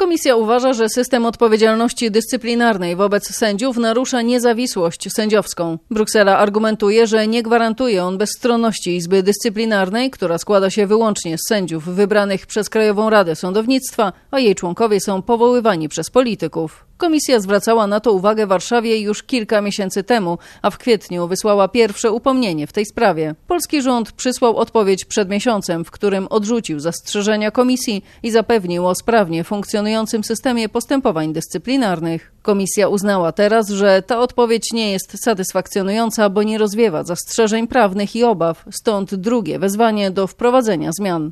Komisja uważa, że system odpowiedzialności dyscyplinarnej wobec sędziów narusza niezawisłość sędziowską. Bruksela argumentuje, że nie gwarantuje on bezstronności Izby Dyscyplinarnej, która składa się wyłącznie z sędziów wybranych przez Krajową Radę Sądownictwa, a jej członkowie są powoływani przez polityków. Komisja zwracała na to uwagę Warszawie już kilka miesięcy temu, a w kwietniu wysłała pierwsze upomnienie w tej sprawie. Polski rząd przysłał odpowiedź przed miesiącem, w którym odrzucił zastrzeżenia komisji i zapewnił o sprawnie funkcjonującym systemie postępowań dyscyplinarnych. Komisja uznała teraz, że ta odpowiedź nie jest satysfakcjonująca, bo nie rozwiewa zastrzeżeń prawnych i obaw, stąd drugie wezwanie do wprowadzenia zmian.